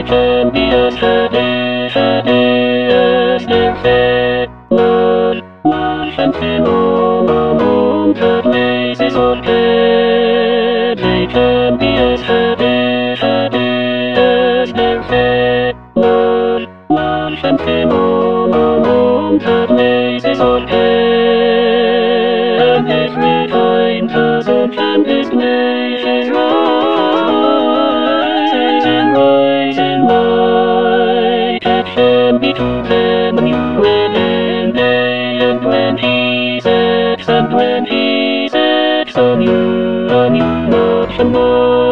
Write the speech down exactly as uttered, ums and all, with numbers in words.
They can be as happy, happy as their fate. Lord, Lord, and feel all alone, the places on bed. They can be as happy, happy as their fate. Lord, Lord, and feel all alone, the places on bed. And every kind person can display his right and right in light. It can be to them a new within day, and when he sets, and when he sets a new, a new love,